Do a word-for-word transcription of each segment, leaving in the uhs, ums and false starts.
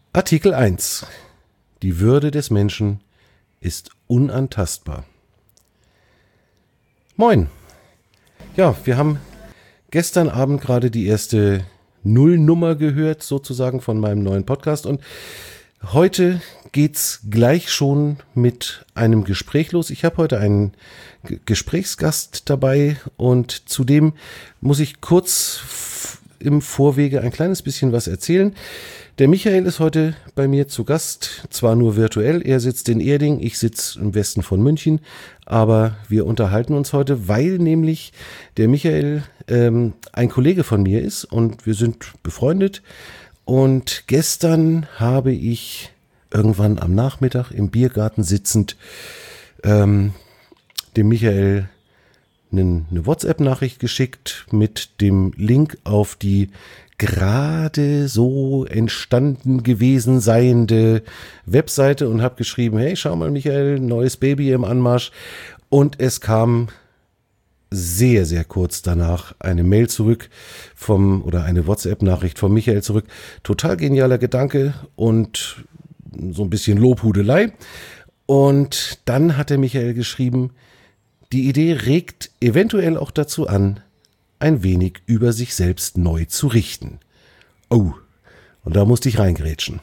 Artikel eins. Die Würde des Menschen ist unantastbar. Moin. Ja, wir haben gestern Abend gerade die erste Nullnummer gehört, sozusagen von meinem neuen Podcast. Und heute geht's gleich schon mit einem Gespräch los. Ich habe heute einen G- Gesprächsgast dabei und zudem muss ich kurz f- im Vorwege ein kleines bisschen was erzählen. Der Michael ist heute bei mir zu Gast, zwar nur virtuell, er sitzt in Erding, ich sitze im Westen von München, aber wir unterhalten uns heute, weil nämlich der Michael ähm, ein Kollege von mir ist und wir sind befreundet. Und gestern habe ich irgendwann am Nachmittag im Biergarten sitzend ähm, dem Michael eine, eine WhatsApp-Nachricht geschickt mit dem Link auf die gerade so entstanden gewesen seiende Webseite und habe geschrieben, hey, schau mal Michael, neues Baby im Anmarsch. Und es kam sehr, sehr kurz danach eine Mail zurück vom, oder eine WhatsApp-Nachricht von Michael zurück. Total genialer Gedanke und so ein bisschen Lobhudelei. Und dann hat der Michael geschrieben, die Idee regt eventuell auch dazu an, ein wenig über sich selbst neu zu richten. Oh, und da musste ich reingrätschen.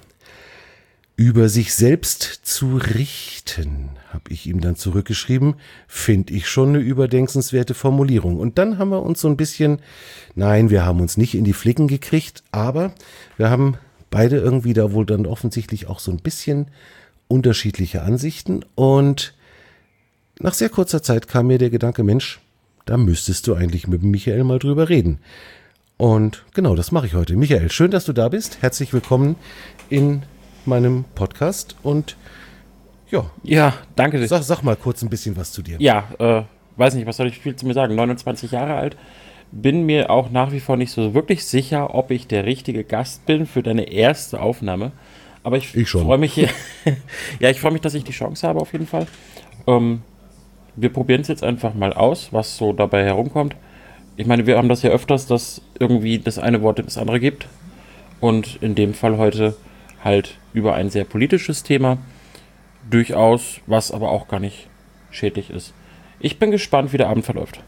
Über sich selbst zu richten, habe ich ihm dann zurückgeschrieben, finde ich schon eine überdenkenswerte Formulierung. Und dann haben wir uns so ein bisschen, nein, wir haben uns nicht in die Flicken gekriegt, aber wir haben beide irgendwie da wohl dann offensichtlich auch so ein bisschen unterschiedliche Ansichten. Und nach sehr kurzer Zeit kam mir der Gedanke, Mensch, da müsstest du eigentlich mit Michael mal drüber reden. Und genau, das mache ich heute. Michael, schön, dass du da bist. Herzlich willkommen in meinem Podcast. Und ja, ja, danke. Sag, sag mal kurz ein bisschen was zu dir. Ja, äh, weiß nicht, was soll ich viel zu mir sagen? neunundzwanzig Jahre alt. Bin mir auch nach wie vor nicht so wirklich sicher, ob ich der richtige Gast bin für deine erste Aufnahme. Aber ich, ich freue mich, ja, ich freue mich, dass ich die Chance habe auf jeden Fall. Ähm, Wir probieren es jetzt einfach mal aus, was so dabei herumkommt. Ich meine, wir haben das ja öfters, dass irgendwie das eine Wort das andere gibt. Und in dem Fall heute halt über ein sehr politisches Thema. Durchaus, was aber auch gar nicht schädlich ist. Ich bin gespannt, wie der Abend verläuft.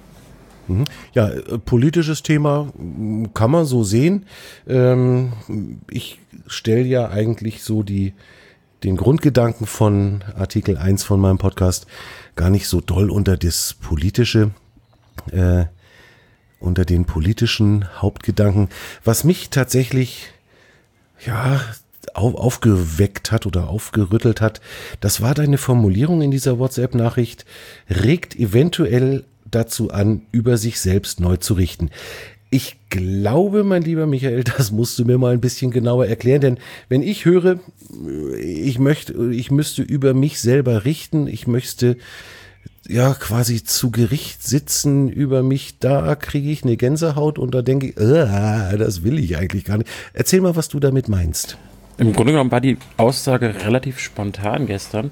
Ja, äh, politisches Thema m, kann man so sehen. Ähm, ich stelle ja eigentlich so die den Grundgedanken von Artikel eins von meinem Podcast gar nicht so doll unter das politische, äh, unter den politischen Hauptgedanken. Was mich tatsächlich, ja, auf, aufgeweckt hat oder aufgerüttelt hat, das war deine Formulierung in dieser WhatsApp-Nachricht, regt eventuell dazu an, über sich selbst neu zu richten. Ich glaube, mein lieber Michael, das musst du mir mal ein bisschen genauer erklären, denn wenn ich höre, ich möchte, ich müsste über mich selber richten, ich möchte ja quasi zu Gericht sitzen über mich, da kriege ich eine Gänsehaut und da denke ich, ah, das will ich eigentlich gar nicht. Erzähl mal, was du damit meinst. Im Grunde genommen war die Aussage relativ spontan gestern.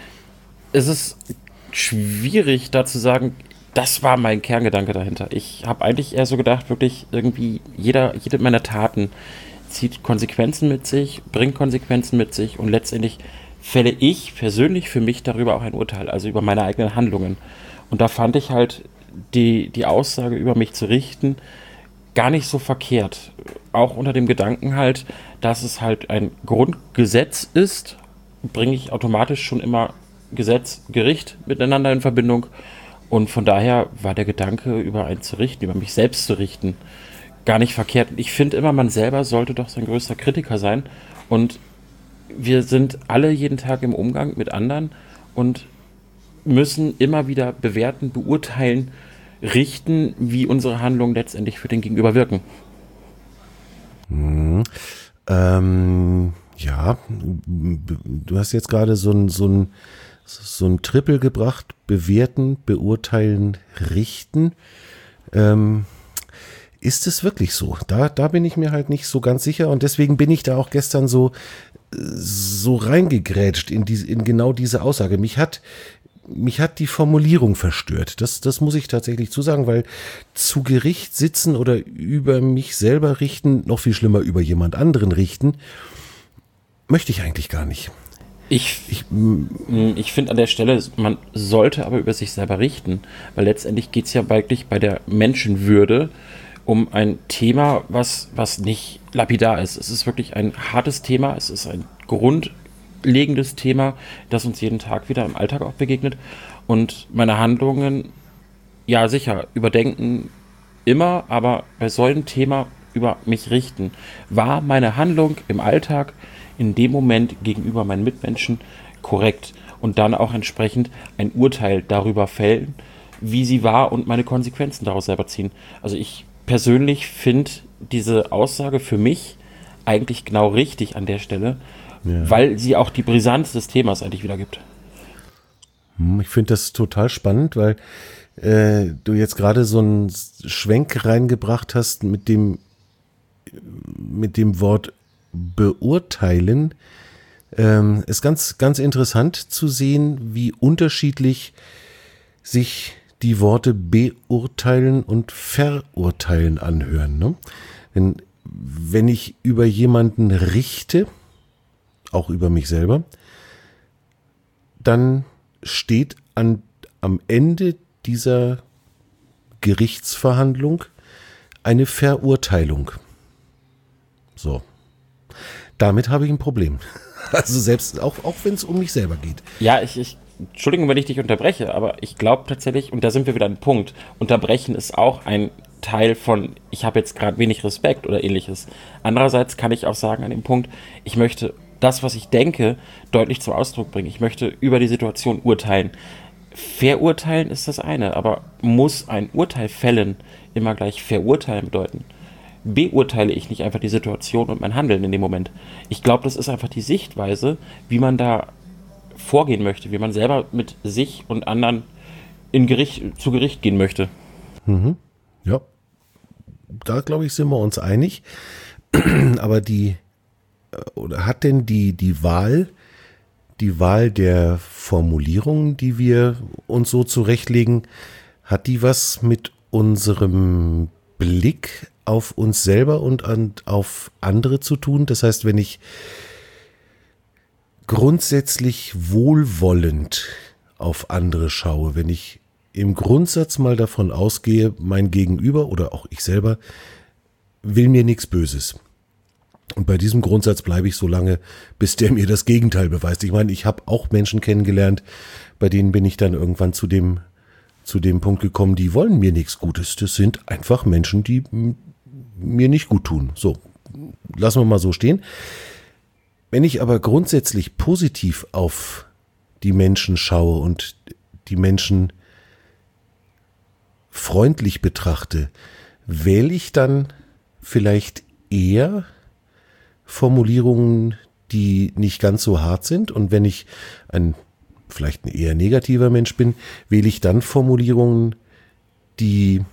Es ist schwierig, da zu sagen, das war mein Kerngedanke dahinter. Ich habe eigentlich eher so gedacht, wirklich irgendwie jeder, jede meiner Taten zieht Konsequenzen mit sich, bringt Konsequenzen mit sich und letztendlich fälle ich persönlich für mich darüber auch ein Urteil, also über meine eigenen Handlungen. Und da fand ich halt die, die Aussage über mich zu richten gar nicht so verkehrt. Auch unter dem Gedanken halt, dass es halt ein Grundgesetz ist, bringe ich automatisch schon immer Gesetz, Gericht miteinander in Verbindung. Und von daher war der Gedanke, über einen zu richten, über mich selbst zu richten, gar nicht verkehrt. Ich finde immer, man selber sollte doch sein größter Kritiker sein. Und wir sind alle jeden Tag im Umgang mit anderen und müssen immer wieder bewerten, beurteilen, richten, wie unsere Handlungen letztendlich für den Gegenüber wirken. Hm, ähm, ja, du hast jetzt gerade so ein, so ein so ein Triple gebracht, bewerten, beurteilen, richten. Ähm, ist es wirklich so? Da, da bin ich mir halt nicht so ganz sicher und deswegen bin ich da auch gestern so, so reingegrätscht in, die, in genau diese Aussage. Mich hat, mich hat die Formulierung verstört. Das, das muss ich tatsächlich zusagen, weil zu Gericht sitzen oder über mich selber richten, noch viel schlimmer über jemand anderen richten, möchte ich eigentlich gar nicht. Ich, ich, ich finde an der Stelle, man sollte aber über sich selber richten, weil letztendlich geht es ja wirklich bei der Menschenwürde um ein Thema, was, was nicht lapidar ist. Es ist wirklich ein hartes Thema, es ist ein grundlegendes Thema, das uns jeden Tag wieder im Alltag auch begegnet. Und meine Handlungen, ja sicher, überdenken immer, aber bei so einem Thema über mich richten. War meine Handlung im Alltag in dem Moment gegenüber meinen Mitmenschen korrekt und dann auch entsprechend ein Urteil darüber fällen, wie sie war und meine Konsequenzen daraus selber ziehen. Also ich persönlich finde diese Aussage für mich eigentlich genau richtig an der Stelle, ja. weil sie auch die Brisanz des Themas eigentlich wiedergibt. Ich finde das total spannend, weil äh, du jetzt gerade so einen Schwenk reingebracht hast mit dem mit dem Wort beurteilen. Ähm, ist ganz, ganz interessant zu sehen, wie unterschiedlich sich die Worte beurteilen und verurteilen anhören. Ne? Denn wenn ich über jemanden richte, auch über mich selber, dann steht an, am Ende dieser Gerichtsverhandlung eine Verurteilung. So. Damit habe ich ein Problem. Also selbst, auch, auch wenn es um mich selber geht. Ja, ich, ich, Entschuldigung, wenn ich dich unterbreche, aber ich glaube tatsächlich, und da sind wir wieder an einem Punkt, unterbrechen ist auch ein Teil von, ich habe jetzt gerade wenig Respekt oder ähnliches. Andererseits kann ich auch sagen an dem Punkt, ich möchte das, was ich denke, deutlich zum Ausdruck bringen. Ich möchte über die Situation urteilen. Verurteilen ist das eine, aber muss ein Urteil fällen immer gleich verurteilen bedeuten? Beurteile ich nicht einfach die Situation und mein Handeln in dem Moment. Ich glaube, das ist einfach die Sichtweise, wie man da vorgehen möchte, wie man selber mit sich und anderen in Gericht, zu Gericht gehen möchte. Mhm. Ja, da glaube ich, sind wir uns einig. Aber die, oder hat denn die, die Wahl, die Wahl der Formulierungen, die wir uns so zurechtlegen, hat die was mit unserem Blick auf uns selber und an, auf andere zu tun? Das heißt, wenn ich grundsätzlich wohlwollend auf andere schaue, wenn ich im Grundsatz mal davon ausgehe, mein Gegenüber oder auch ich selber will mir nichts Böses. Und bei diesem Grundsatz bleibe ich so lange, bis der mir das Gegenteil beweist. Ich meine, ich habe auch Menschen kennengelernt, bei denen bin ich dann irgendwann zu dem zu dem Punkt gekommen, die wollen mir nichts Gutes. Das sind einfach Menschen, die m- mir nicht gut tun. So, lassen wir mal so stehen. Wenn ich aber grundsätzlich positiv auf die Menschen schaue und die Menschen freundlich betrachte, wähle ich dann vielleicht eher Formulierungen, die nicht ganz so hart sind. Und wenn ich ein vielleicht ein eher negativer Mensch bin, wähle ich dann Formulierungen, die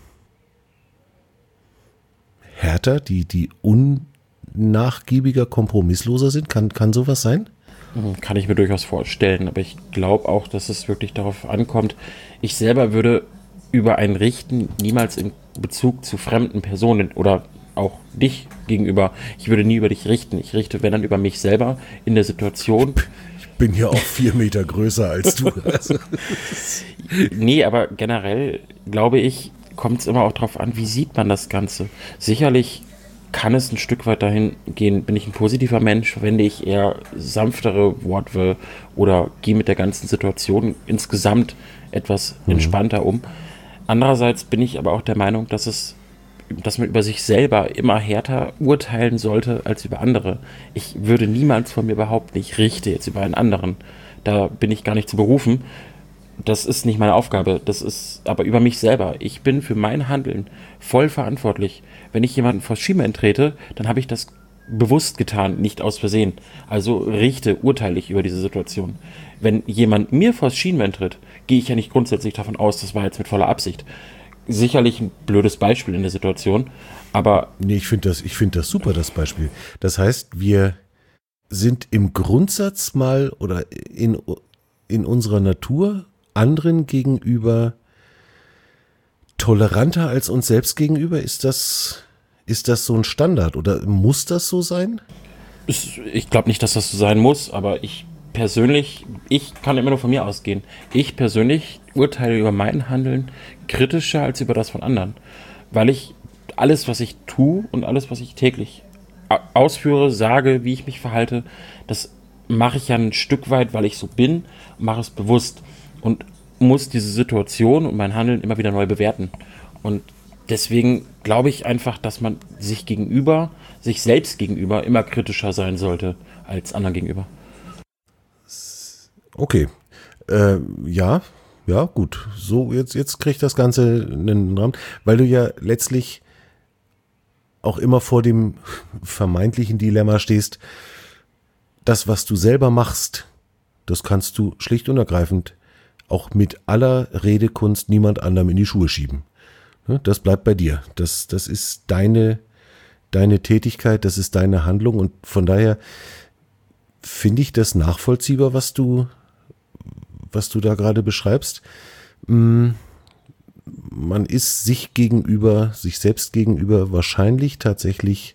härter, die, die unnachgiebiger, kompromissloser sind. Kann, kann sowas sein? Kann ich mir durchaus vorstellen, aber ich glaube auch, dass es wirklich darauf ankommt. Ich selber würde über ein Richten niemals in Bezug zu fremden Personen oder auch dich gegenüber, ich würde nie über dich richten. Ich richte, wenn dann, über mich selber in der Situation. Bin ja auch vier Meter größer als du. Also. Nee, aber generell, glaube ich, kommt es immer auch darauf an, wie sieht man das Ganze. Sicherlich kann es ein Stück weit dahin gehen, bin ich ein positiver Mensch, verwende ich eher sanftere Wortwahl oder gehe mit der ganzen Situation insgesamt etwas entspannter um. Andererseits bin ich aber auch der Meinung, dass es dass man über sich selber immer härter urteilen sollte als über andere. Ich würde niemals von mir behaupten, ich richte jetzt über einen anderen. Da bin ich gar nicht zu berufen. Das ist nicht meine Aufgabe. Das ist aber über mich selber. Ich bin für mein Handeln voll verantwortlich. Wenn ich jemanden vors Schienbein trete, dann habe ich das bewusst getan, nicht aus Versehen. Also richte, urteile ich über diese Situation. Wenn jemand mir vors Schienbein tritt, gehe ich ja nicht grundsätzlich davon aus, das war jetzt mit voller Absicht. Sicherlich ein blödes Beispiel in der Situation, aber... Nee, ich finde das, ich finde das super, das Beispiel. Das heißt, wir sind im Grundsatz mal oder in, in unserer Natur anderen gegenüber toleranter als uns selbst gegenüber. Ist das, ist das so ein Standard oder muss das so sein? ist, ich glaube nicht, dass das so sein muss, aber ich persönlich, ich kann immer nur von mir ausgehen. Ich persönlich urteile über mein Handeln kritischer als über das von anderen, weil ich alles, was ich tue und alles, was ich täglich a- ausführe, sage, wie ich mich verhalte, das mache ich ja ein Stück weit, weil ich so bin, mache es bewusst und muss diese Situation und mein Handeln immer wieder neu bewerten. Und deswegen glaube ich einfach, dass man sich gegenüber, sich selbst gegenüber immer kritischer sein sollte als anderen gegenüber. Okay. Äh, ja, ja, gut. So, jetzt, jetzt kriegt das Ganze einen Rahmen, weil du ja letztlich auch immer vor dem vermeintlichen Dilemma stehst, das, was du selber machst, das kannst du schlicht und ergreifend auch mit aller Redekunst niemand anderem in die Schuhe schieben. Ne, das bleibt bei dir. Das, das ist deine, deine Tätigkeit, das ist deine Handlung und von daher finde ich das nachvollziehbar, was du, was du da gerade beschreibst. Man ist sich gegenüber, sich selbst gegenüber wahrscheinlich tatsächlich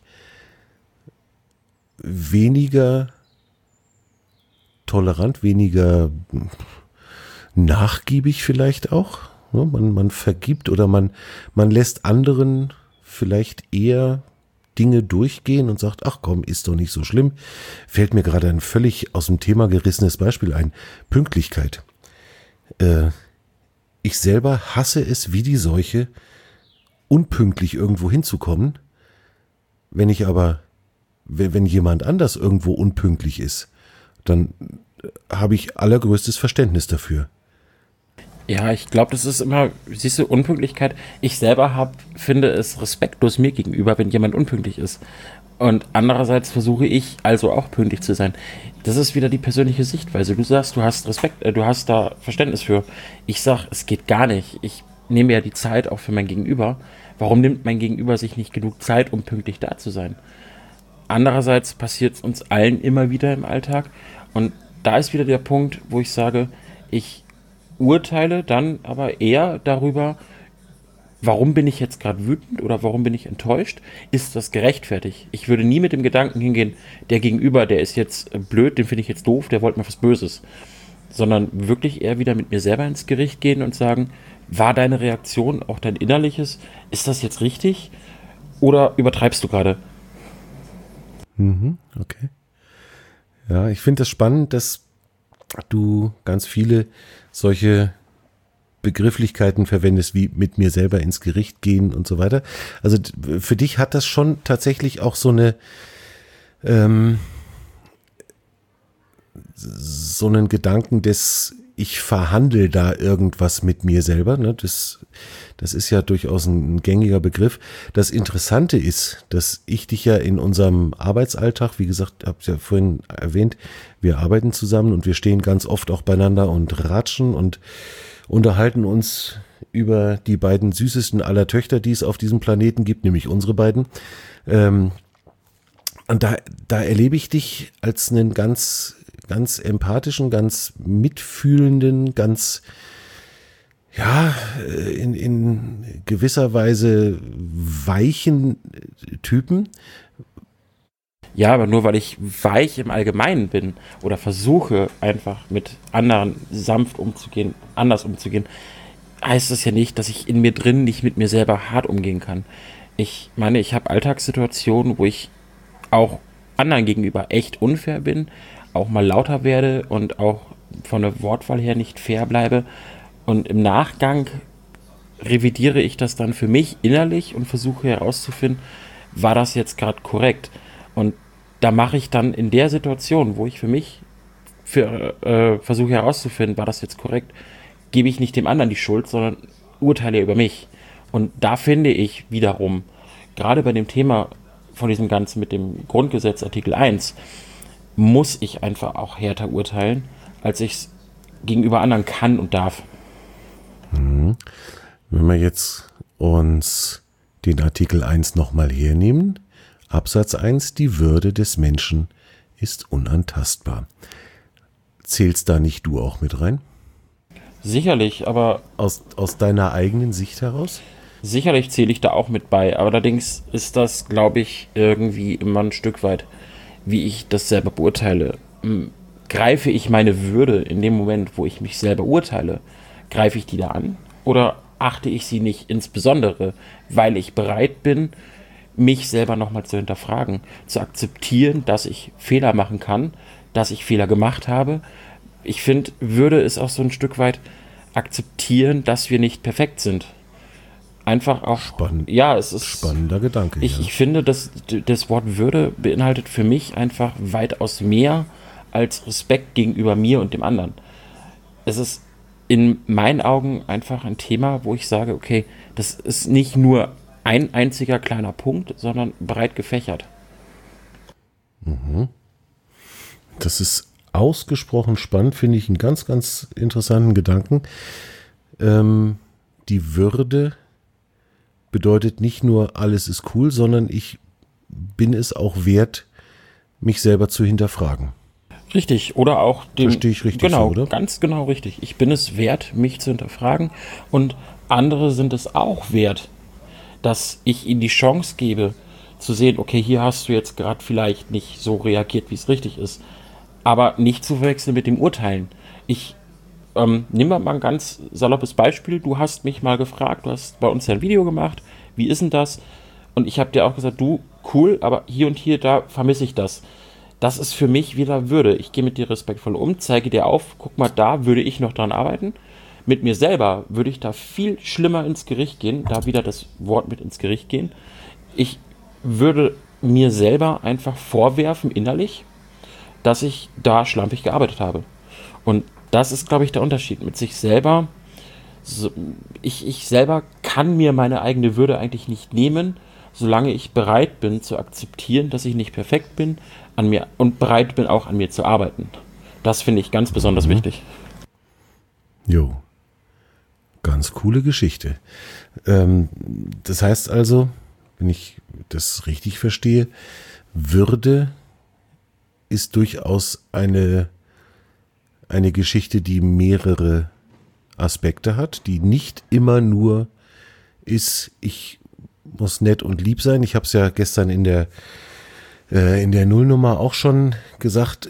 weniger tolerant, weniger nachgiebig vielleicht auch. Man, man vergibt oder man, man lässt anderen vielleicht eher Dinge durchgehen und sagt, ach komm, ist doch nicht so schlimm. Fällt mir gerade ein völlig aus dem Thema gerissenes Beispiel ein. Pünktlichkeit. Äh, ich selber hasse es wie die Seuche, unpünktlich irgendwo hinzukommen. Wenn ich aber, wenn, wenn jemand anders irgendwo unpünktlich ist, dann habe ich allergrößtes Verständnis dafür. Ja, ich glaube, das ist immer, siehst du, Unpünktlichkeit. Ich selber hab, finde es respektlos mir gegenüber, wenn jemand unpünktlich ist. Und andererseits versuche ich also auch pünktlich zu sein. Das ist wieder die persönliche Sichtweise. Du sagst, du hast Respekt, äh, du hast da Verständnis für. Ich sag, es geht gar nicht. Ich nehme ja die Zeit auch für mein Gegenüber. Warum nimmt mein Gegenüber sich nicht genug Zeit, um pünktlich da zu sein? Andererseits passiert es uns allen immer wieder im Alltag. Und da ist wieder der Punkt, wo ich sage, ich urteile dann aber eher darüber, warum bin ich jetzt gerade wütend oder warum bin ich enttäuscht? Ist das gerechtfertigt? Ich würde nie mit dem Gedanken hingehen, der Gegenüber, der ist jetzt blöd, den finde ich jetzt doof, der wollte mir was Böses. Sondern wirklich eher wieder mit mir selber ins Gericht gehen und sagen, war deine Reaktion, auch dein Innerliches, ist das jetzt richtig? Oder übertreibst du gerade? Mhm, okay. Ja, ich finde es spannend, dass du ganz viele solche Begrifflichkeiten verwendest, wie mit mir selber ins Gericht gehen und so weiter. Also für dich hat das schon tatsächlich auch so eine ähm, so einen Gedanken des ich verhandle da irgendwas mit mir selber. Ne? Das, das ist ja durchaus ein, ein gängiger Begriff. Das Interessante ist, dass ich dich ja in unserem Arbeitsalltag, wie gesagt, habe ich ja vorhin erwähnt, wir arbeiten zusammen und wir stehen ganz oft auch beieinander und ratschen und unterhalten uns über die beiden süßesten aller Töchter, die es auf diesem Planeten gibt, nämlich unsere beiden. Ähm, und da, da erlebe ich dich als einen ganz, ganz empathischen, ganz mitfühlenden, ganz, ja, in, in gewisser Weise weichen Typen. Ja, aber nur weil ich weich im Allgemeinen bin oder versuche einfach mit anderen sanft umzugehen, anders umzugehen, heißt das ja nicht, dass ich in mir drin nicht mit mir selber hart umgehen kann. Ich meine, ich habe Alltagssituationen, wo ich auch anderen gegenüber echt unfair bin, auch mal lauter werde und auch von der Wortwahl her nicht fair bleibe. Und im Nachgang revidiere ich das dann für mich innerlich und versuche herauszufinden, war das jetzt gerade korrekt? Und da mache ich dann in der Situation, wo ich für mich für, äh, versuche herauszufinden, war das jetzt korrekt, gebe ich nicht dem anderen die Schuld, sondern urteile über mich. Und da finde ich wiederum, gerade bei dem Thema von diesem Ganzen mit dem Grundgesetz Artikel eins, muss ich einfach auch härter urteilen, als ich es gegenüber anderen kann und darf. Mhm. Wenn wir jetzt uns den Artikel eins nochmal hernehmen, Absatz eins, die Würde des Menschen ist unantastbar. Zählst da nicht du auch mit rein? Sicherlich, aber... Aus, aus deiner eigenen Sicht heraus? Sicherlich zähle ich da auch mit bei, aber allerdings ist das, glaube ich, irgendwie immer ein Stück weit. wie ich das selber beurteile. Greife ich meine Würde in dem Moment, wo ich mich selber urteile, greife ich die da an oder achte ich sie nicht, insbesondere, weil ich bereit bin, mich selber nochmal zu hinterfragen, zu akzeptieren, dass ich Fehler machen kann, dass ich Fehler gemacht habe. Ich finde, Würde ist auch so ein Stück weit akzeptieren, dass wir nicht perfekt sind. Einfach auch, Spannend, ja, es ist spannender Gedanke. Ich, ja. ich finde, dass das Wort Würde beinhaltet für mich einfach weitaus mehr als Respekt gegenüber mir und dem anderen. Es ist in meinen Augen einfach ein Thema, wo ich sage, okay, das ist nicht nur ein einziger kleiner Punkt, sondern breit gefächert. Mhm. Das ist ausgesprochen spannend, finde ich einen ganz, ganz interessanten Gedanken. Ähm, die Würde bedeutet nicht nur, alles ist cool, sondern ich bin es auch wert, mich selber zu hinterfragen. Richtig, oder auch dem, Verstehe ich richtig genau, so, oder? ganz genau richtig. Ich bin es wert, mich zu hinterfragen und andere sind es auch wert, dass ich ihnen die Chance gebe, zu sehen, okay, hier hast du jetzt gerade vielleicht nicht so reagiert, wie es richtig ist, aber nicht zu verwechseln mit dem Urteilen. Ich ähm, nimm mal ein ganz saloppes Beispiel. Du hast mich mal gefragt, du hast bei uns ja ein Video gemacht, wie ist denn das? Und ich habe dir auch gesagt, du, cool, aber hier und hier, da vermisse ich das. Das ist für mich wieder Würde. Ich gehe mit dir respektvoll um, zeige dir auf, guck mal, da würde ich noch dran arbeiten. Mit mir selber würde ich da viel schlimmer ins Gericht gehen, da wieder das Wort mit ins Gericht gehen. Ich würde mir selber einfach vorwerfen, innerlich, dass ich da schlampig gearbeitet habe. Und das ist, glaube ich, der Unterschied. Mit sich selber, so, ich, ich selber kann mir meine eigene Würde eigentlich nicht nehmen, solange ich bereit bin zu akzeptieren, dass ich nicht perfekt bin an mir und bereit bin, auch an mir zu arbeiten. Das finde ich ganz besonders mhm. wichtig. Jo, ganz coole Geschichte. Ähm, das heißt also, wenn ich das richtig verstehe, Würde ist durchaus eine, eine Geschichte, die mehrere Aspekte hat, die nicht immer nur ist, ich muss nett und lieb sein. Ich habe es ja gestern in der äh, in der Nullnummer auch schon gesagt,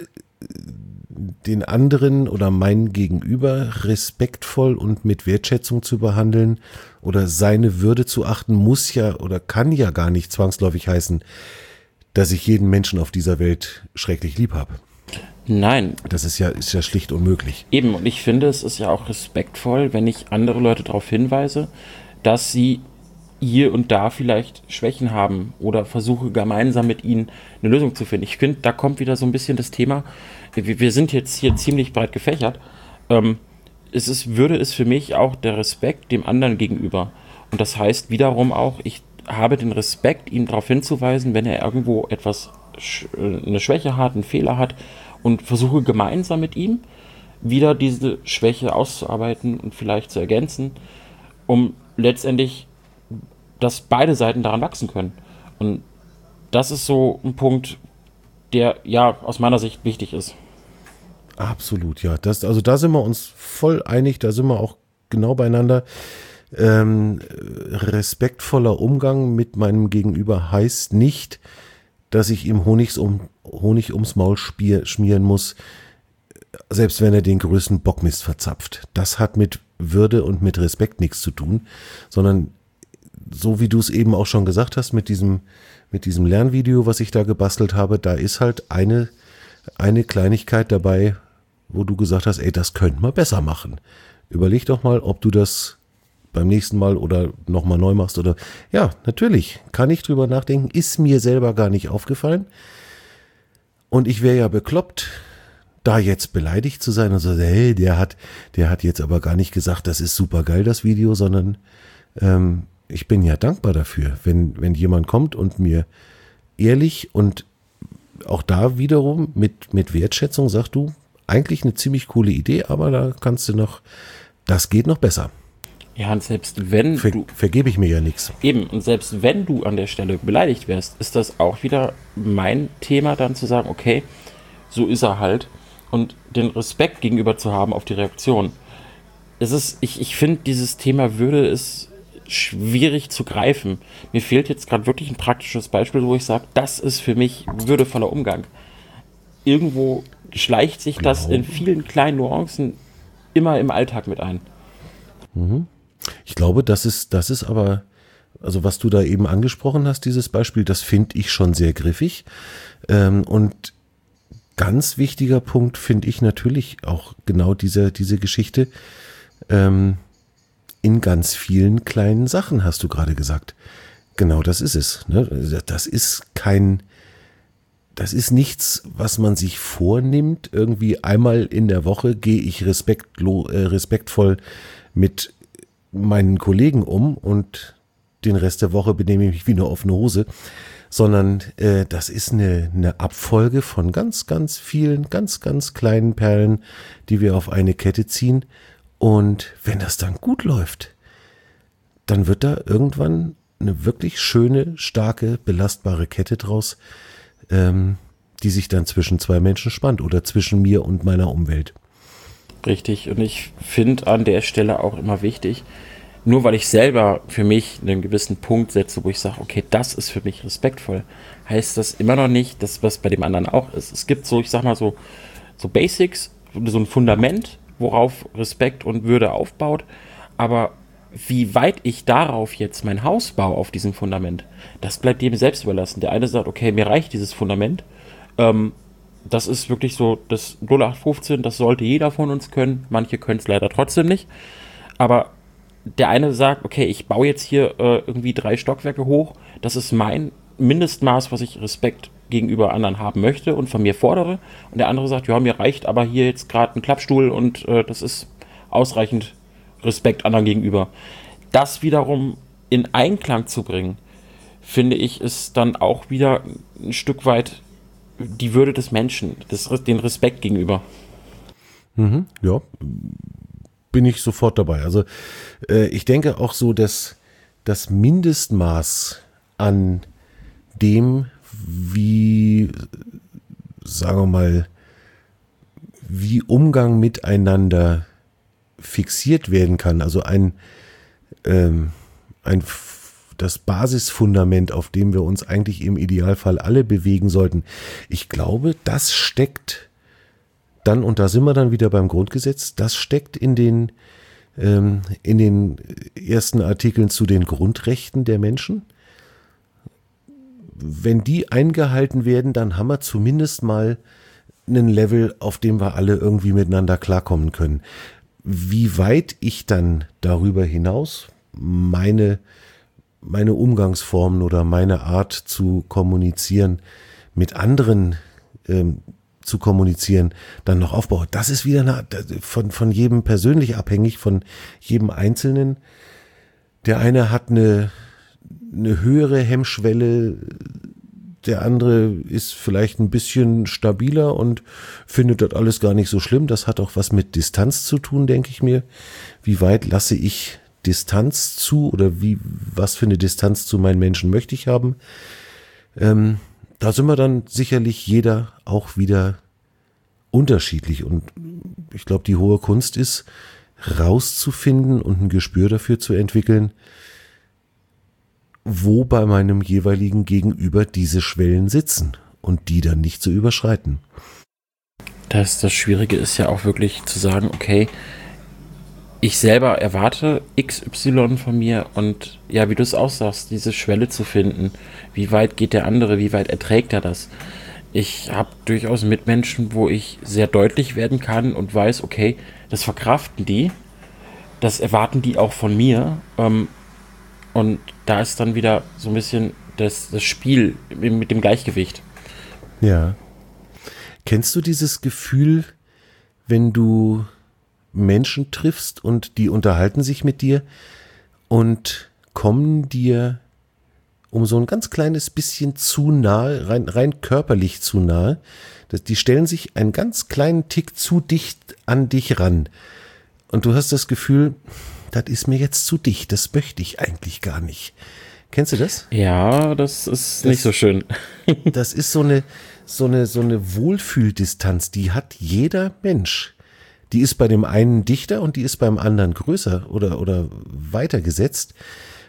den anderen oder mein Gegenüber respektvoll und mit Wertschätzung zu behandeln oder seine Würde zu achten, muss ja oder kann ja gar nicht zwangsläufig heißen, dass ich jeden Menschen auf dieser Welt schrecklich lieb habe. Nein. Das ist ja, ist ja schlicht unmöglich. Eben, und ich finde, es ist ja auch respektvoll, wenn ich andere Leute darauf hinweise, dass sie hier und da vielleicht Schwächen haben oder versuche gemeinsam mit ihnen eine Lösung zu finden. Ich finde, da kommt wieder so ein bisschen das Thema, wir, wir sind jetzt hier ziemlich breit gefächert. Ähm, es ist, Würde ist für mich auch der Respekt dem anderen gegenüber. Und das heißt wiederum auch, ich habe den Respekt, ihm darauf hinzuweisen, wenn er irgendwo etwas, eine Schwäche hat, einen Fehler hat und versuche gemeinsam mit ihm wieder diese Schwäche auszuarbeiten und vielleicht zu ergänzen, um letztendlich, dass beide Seiten daran wachsen können. Und das ist so ein Punkt, der ja aus meiner Sicht wichtig ist. Absolut, ja. Das, also da sind wir uns voll einig, da sind wir auch genau beieinander. Ähm, respektvoller Umgang mit meinem Gegenüber heißt nicht, dass ich ihm Honigs um, Honig ums Maul spier, schmieren muss, selbst wenn er den größten Bockmist verzapft. Das hat mit Würde und mit Respekt nichts zu tun, sondern so wie du es eben auch schon gesagt hast, mit diesem, mit diesem Lernvideo, was ich da gebastelt habe, da ist halt eine, eine Kleinigkeit dabei, wo du gesagt hast, ey, das könnte man besser machen. Überleg doch mal, ob du das beim nächsten Mal oder nochmal neu machst oder, ja, natürlich, kann ich drüber nachdenken, ist mir selber gar nicht aufgefallen. Und ich wäre ja bekloppt, da jetzt beleidigt zu sein und so, hey, der hat, der hat jetzt aber gar nicht gesagt, das ist super geil, das Video, sondern, ähm, ich bin ja dankbar dafür, wenn, wenn jemand kommt und mir ehrlich und auch da wiederum mit, mit Wertschätzung sagt, du, eigentlich eine ziemlich coole Idee, aber da kannst du noch, das geht noch besser. Ja, und selbst wenn Ver, du... Vergebe ich mir ja nichts. Eben, und selbst wenn du an der Stelle beleidigt wärst, ist das auch wieder mein Thema, dann zu sagen, okay, so ist er halt. Und den Respekt gegenüber zu haben auf die Reaktion. Es ist, ich, ich finde, dieses Thema Würde ist schwierig zu greifen. Mir fehlt jetzt gerade wirklich ein praktisches Beispiel, wo ich sage, das ist für mich würdevoller Umgang. Irgendwo schleicht sich Genau. das in vielen kleinen Nuancen immer im Alltag mit ein. Ich glaube, das ist, das ist aber, also was du da eben angesprochen hast, dieses Beispiel, das finde ich schon sehr griffig. Ähm, und ganz wichtiger Punkt finde ich natürlich auch genau diese, diese Geschichte. Ähm, in ganz vielen kleinen Sachen, hast du gerade gesagt. Genau, das ist es. Ne? Das ist kein, das ist nichts, was man sich vornimmt. Irgendwie einmal in der Woche gehe ich respektlo, äh, respektvoll mit meinen Kollegen um und den Rest der Woche benehme ich mich wie eine offene Hose, sondern äh, das ist eine, eine Abfolge von ganz, ganz vielen, ganz, ganz kleinen Perlen, die wir auf eine Kette ziehen. Und wenn das dann gut läuft, dann wird da irgendwann eine wirklich schöne, starke, belastbare Kette draus, ähm, die sich dann zwischen zwei Menschen spannt oder zwischen mir und meiner Umwelt. Richtig, und ich finde an der Stelle auch immer wichtig, nur weil ich selber für mich einen gewissen Punkt setze, wo ich sage, okay, das ist für mich respektvoll, heißt das immer noch nicht, dass was bei dem anderen auch ist. Es gibt so, ich sag mal so, so Basics, so ein Fundament, worauf Respekt und Würde aufbaut, aber wie weit ich darauf jetzt mein Haus baue, auf diesem Fundament, das bleibt jedem selbst überlassen. Der eine sagt, okay, mir reicht dieses Fundament, ähm, das ist wirklich so das null acht fünfzehn, das sollte jeder von uns können, manche können es leider trotzdem nicht, aber der eine sagt, okay, ich baue jetzt hier äh, irgendwie drei Stockwerke hoch, das ist mein Mindestmaß, was ich Respekt gegenüber anderen haben möchte und von mir fordere. Und der andere sagt, ja, mir reicht aber hier jetzt gerade ein Klappstuhl und äh, das ist ausreichend Respekt anderen gegenüber. Das wiederum in Einklang zu bringen, finde ich, ist dann auch wieder ein Stück weit die Würde des Menschen, des, den Respekt gegenüber. Mhm, ja, bin ich sofort dabei. Also äh, ich denke auch so, dass das Mindestmaß an dem, wie, sagen wir mal, wie Umgang miteinander fixiert werden kann, also ein, ähm, ein das Basisfundament, auf dem wir uns eigentlich im Idealfall alle bewegen sollten. Ich glaube, das steckt dann, und da sind wir dann wieder beim Grundgesetz, das steckt in den, ähm, in den ersten Artikeln zu den Grundrechten der Menschen. Wenn die eingehalten werden, dann haben wir zumindest mal einen Level, auf dem wir alle irgendwie miteinander klarkommen können. Wie weit ich dann darüber hinaus meine, meine Umgangsformen oder meine Art zu kommunizieren mit anderen ähm, zu kommunizieren, dann noch aufbaue. Das ist wieder eine, von, von jedem persönlich abhängig, von jedem Einzelnen. Der eine hat eine, eine höhere Hemmschwelle, der andere ist vielleicht ein bisschen stabiler und findet das alles gar nicht so schlimm. Das hat auch was mit Distanz zu tun, denke ich mir. Wie weit lasse ich Distanz zu oder wie, was für eine Distanz zu meinen Menschen möchte ich haben? Ähm, da sind wir dann sicherlich jeder auch wieder unterschiedlich. Und ich glaube, die hohe Kunst ist, rauszufinden und ein Gespür dafür zu entwickeln, wo bei meinem jeweiligen Gegenüber diese Schwellen sitzen und die dann nicht zu überschreiten. Das, das Schwierige ist ja auch wirklich zu sagen, okay, ich selber erwarte X Y von mir und ja, wie du es auch sagst, diese Schwelle zu finden, wie weit geht der andere, wie weit erträgt er das? Ich habe durchaus Mitmenschen, wo ich sehr deutlich werden kann und weiß, okay, das verkraften die, das erwarten die auch von mir, ähm, und da ist dann wieder so ein bisschen das, das Spiel mit dem Gleichgewicht. Ja. Kennst du dieses Gefühl, wenn du Menschen triffst und die unterhalten sich mit dir und kommen dir um so ein ganz kleines bisschen zu nahe, rein, rein körperlich zu nahe, dass die stellen sich einen ganz kleinen Tick zu dicht an dich ran und du hast das Gefühl, das ist mir jetzt zu dicht, das möchte ich eigentlich gar nicht. Kennst du das? Ja, das ist das, nicht so schön. Das ist so eine, so eine, so eine Wohlfühldistanz, die hat jeder Mensch. Die ist bei dem einen dichter und die ist beim anderen größer oder, oder weiter gesetzt.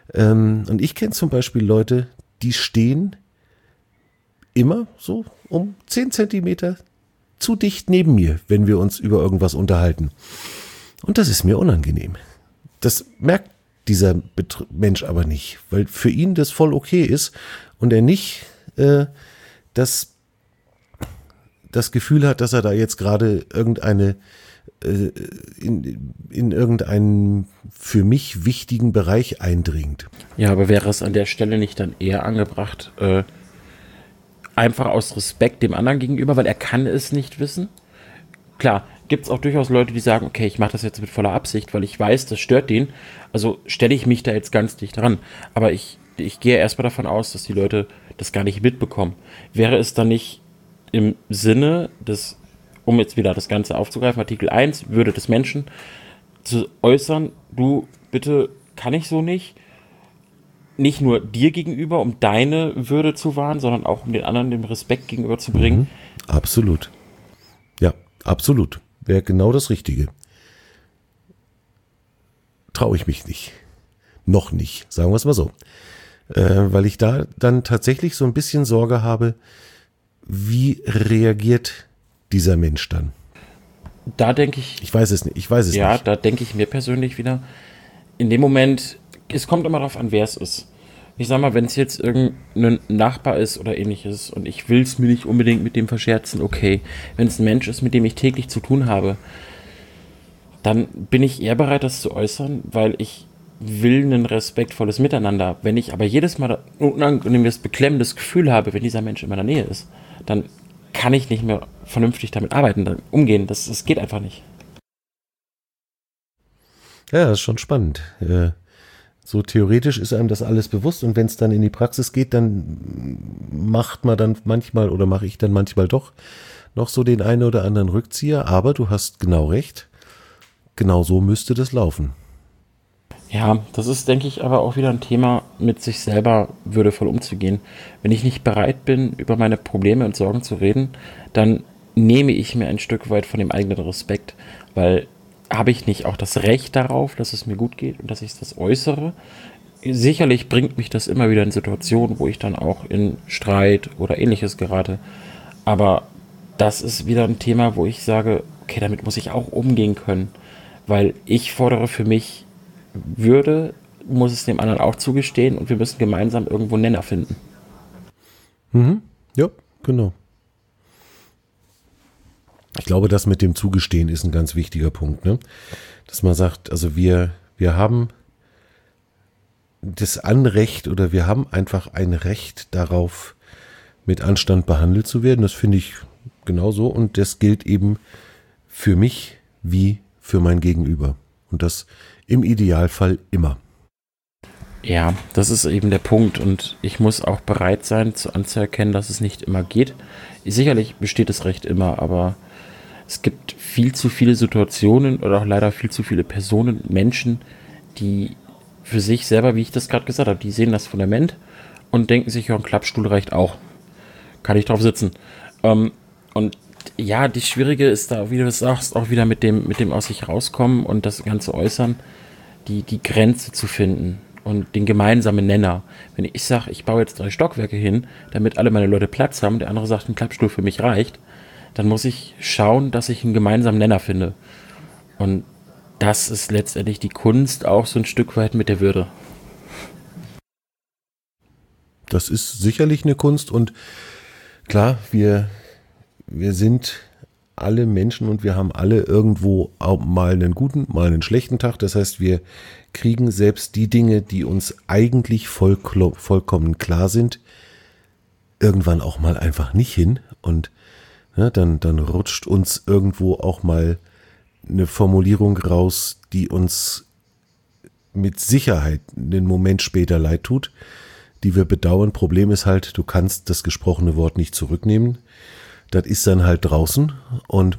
Ähm, und ich kenne zum Beispiel Leute, die stehen immer so um zehn Zentimeter zu dicht neben mir, wenn wir uns über irgendwas unterhalten. Und das ist mir unangenehm. Das merkt dieser Bet- Mensch aber nicht, weil für ihn das voll okay ist und er nicht äh, das, das Gefühl hat, dass er da jetzt gerade irgendeine äh, in, in irgendeinen für mich wichtigen Bereich eindringt. Ja, aber wäre es an der Stelle nicht dann eher angebracht, äh, einfach aus Respekt dem anderen gegenüber, weil er kann es nicht wissen? Klar, gibt es auch durchaus Leute, die sagen, okay, ich mache das jetzt mit voller Absicht, weil ich weiß, das stört den, also stelle ich mich da jetzt ganz dicht dran. Aber ich, ich gehe erstmal davon aus, dass die Leute das gar nicht mitbekommen. Wäre es dann nicht im Sinne des, um jetzt wieder das Ganze aufzugreifen, Artikel eins, Würde des Menschen, zu äußern, du, bitte, kann ich so nicht, nicht nur dir gegenüber, um deine Würde zu wahren, sondern auch um den anderen den Respekt gegenüber zu bringen? Mhm, absolut. Ja, absolut. Wäre genau das Richtige. Traue ich mich nicht. Noch nicht, sagen wir es mal so. Äh, weil ich da dann tatsächlich so ein bisschen Sorge habe, wie reagiert dieser Mensch dann? Da denke ich... Ich weiß es nicht, ich weiß es ja, nicht. da denke ich mir persönlich wieder, in dem Moment, es kommt immer darauf an, wer es ist. Ich sag mal, wenn es jetzt irgendein Nachbar ist oder ähnliches und ich will es mir nicht unbedingt mit dem verscherzen, okay. Wenn es ein Mensch ist, mit dem ich täglich zu tun habe, dann bin ich eher bereit, das zu äußern, weil ich will ein respektvolles Miteinander. Wenn ich aber jedes Mal ein unangenehmes, beklemmendes Gefühl habe, wenn dieser Mensch in meiner Nähe ist, dann kann ich nicht mehr vernünftig damit arbeiten, dann umgehen. Das, das geht einfach nicht. Ja, das ist schon spannend. Äh, so theoretisch ist einem das alles bewusst und wenn es dann in die Praxis geht, dann macht man dann manchmal oder mache ich dann manchmal doch noch so den einen oder anderen Rückzieher, aber du hast genau recht, genau so müsste das laufen. Ja, das ist, denke ich, aber auch wieder ein Thema, mit sich selber würdevoll umzugehen. Wenn ich nicht bereit bin, über meine Probleme und Sorgen zu reden, dann nehme ich mir ein Stück weit von dem eigenen Respekt, weil habe ich nicht auch das Recht darauf, dass es mir gut geht und dass ich das äußere? Sicherlich bringt mich das immer wieder in Situationen, wo ich dann auch in Streit oder ähnliches gerate. Aber das ist wieder ein Thema, wo ich sage, okay, damit muss ich auch umgehen können. Weil ich fordere für mich Würde, muss es dem anderen auch zugestehen und wir müssen gemeinsam irgendwo einen Nenner finden. Mhm. Ja, genau. Ich glaube, das mit dem Zugestehen ist ein ganz wichtiger Punkt, ne? Dass man sagt, also wir, wir haben das Anrecht oder wir haben einfach ein Recht darauf, mit Anstand behandelt zu werden. Das finde ich genauso und das gilt eben für mich wie für mein Gegenüber. Und das im Idealfall immer. Ja, das ist eben der Punkt und ich muss auch bereit sein, zu anzuerkennen, dass es nicht immer geht. Sicherlich besteht das Recht immer, aber es gibt viel zu viele Situationen oder auch leider viel zu viele Personen, Menschen, die für sich selber, wie ich das gerade gesagt habe, die sehen das Fundament und denken sich, ja, ein Klappstuhl reicht auch. Kann ich drauf sitzen. Ähm, und ja, das Schwierige ist da, wie du sagst, auch wieder mit dem, mit dem aus sich rauskommen und das Ganze äußern, die, die Grenze zu finden und den gemeinsamen Nenner. Wenn ich sage, ich baue jetzt drei Stockwerke hin, damit alle meine Leute Platz haben, der andere sagt, ein Klappstuhl für mich reicht, dann muss ich schauen, dass ich einen gemeinsamen Nenner finde. Und das ist letztendlich die Kunst auch so ein Stück weit mit der Würde. Das ist sicherlich eine Kunst und klar, wir, wir sind alle Menschen und wir haben alle irgendwo auch mal einen guten, mal einen schlechten Tag. Das heißt, wir kriegen selbst die Dinge, die uns eigentlich voll, vollkommen klar sind, irgendwann auch mal einfach nicht hin. Und ja, dann, dann rutscht uns irgendwo auch mal eine Formulierung raus, die uns mit Sicherheit einen Moment später leid tut, die wir bedauern. Problem ist halt, du kannst das gesprochene Wort nicht zurücknehmen. Das ist dann halt draußen und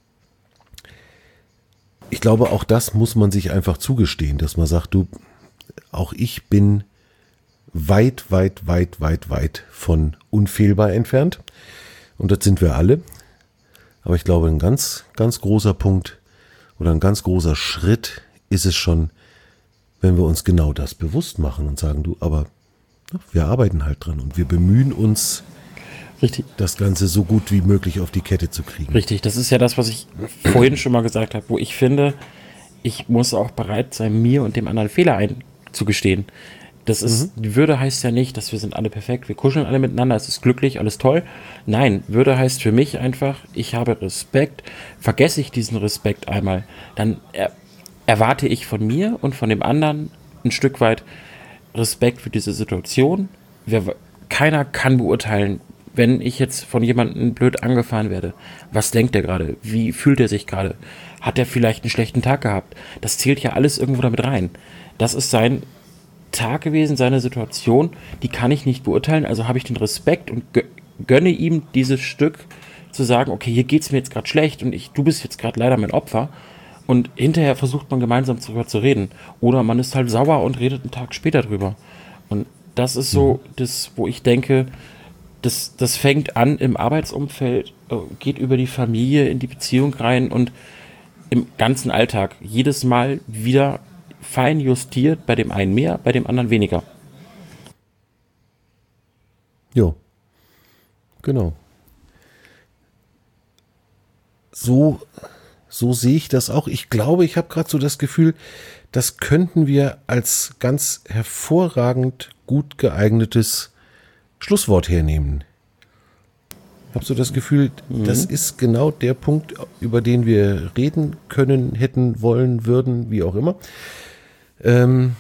ich glaube, auch das muss man sich einfach zugestehen, dass man sagt, du, auch ich bin weit, weit, weit, weit, weit von unfehlbar entfernt und das sind wir alle. Aber ich glaube, ein ganz, ganz großer Punkt oder ein ganz großer Schritt ist es schon, wenn wir uns genau das bewusst machen und sagen, du, aber ja, wir arbeiten halt dran und wir bemühen uns, Richtig. das Ganze so gut wie möglich auf die Kette zu kriegen. Richtig, das ist ja das, was ich vorhin schon mal gesagt habe, wo ich finde, ich muss auch bereit sein, mir und dem anderen Fehler einzugestehen. Das ist, mhm. Die Würde heißt ja nicht, dass wir sind alle perfekt, wir kuscheln alle miteinander, es ist glücklich, alles toll. Nein, Würde heißt für mich einfach, ich habe Respekt, vergesse ich diesen Respekt einmal, dann er, erwarte ich von mir und von dem anderen ein Stück weit Respekt für diese Situation. Wir, keiner kann beurteilen, wenn ich jetzt von jemandem blöd angefahren werde. Was denkt er gerade? Wie fühlt er sich gerade? Hat er vielleicht einen schlechten Tag gehabt? Das zählt ja alles irgendwo damit rein. Das ist sein Tag gewesen, seine Situation, die kann ich nicht beurteilen, also habe ich den Respekt und gönne ihm dieses Stück zu sagen, okay, hier geht es mir jetzt gerade schlecht und ich, du bist jetzt gerade leider mein Opfer und hinterher versucht man gemeinsam darüber zu reden oder man ist halt sauer und redet einen Tag später drüber und das ist so das, wo ich denke, das, das fängt an im Arbeitsumfeld, geht über die Familie in die Beziehung rein und im ganzen Alltag jedes Mal wieder fein justiert, bei dem einen mehr, bei dem anderen weniger. Jo, genau. So, so sehe ich das auch. Ich glaube, ich habe gerade so das Gefühl, das könnten wir als ganz hervorragend gut geeignetes Schlusswort hernehmen. Ich habe so das Gefühl, mhm. das ist genau der Punkt, über den wir reden können, hätten, wollen, würden, wie auch immer. Ähm,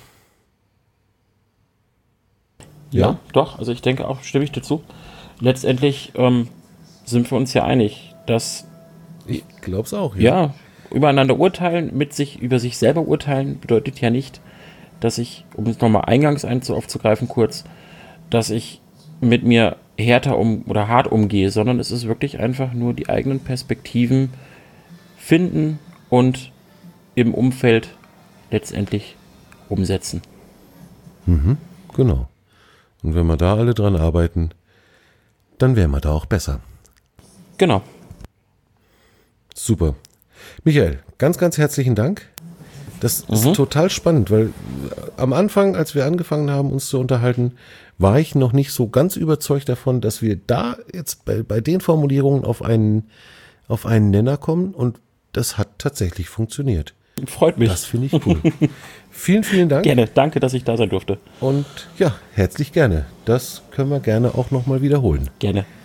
ja. ja, doch, also ich denke auch, stimme ich dazu. Letztendlich ähm, sind wir uns ja einig, dass ich glaube es auch, ja. ja, übereinander urteilen, mit sich, über sich selber urteilen, bedeutet ja nicht, dass ich, um es nochmal eingangs aufzugreifen kurz, dass ich mit mir härter um oder hart umgehe, sondern es ist wirklich einfach nur die eigenen Perspektiven finden und im Umfeld letztendlich umsetzen. Mhm, genau. Und wenn wir da alle dran arbeiten, dann wären wir da auch besser. Genau. Super. Michael, ganz, ganz herzlichen Dank. Das mhm. ist total spannend, weil am Anfang, als wir angefangen haben, uns zu unterhalten, war ich noch nicht so ganz überzeugt davon, dass wir da jetzt bei, bei den Formulierungen auf einen, auf einen Nenner kommen und das hat tatsächlich funktioniert. Freut mich. Das finde ich cool. Vielen, vielen Dank. Gerne, danke, dass ich da sein durfte. Und ja, herzlich gerne. Das können wir gerne auch nochmal wiederholen. Gerne.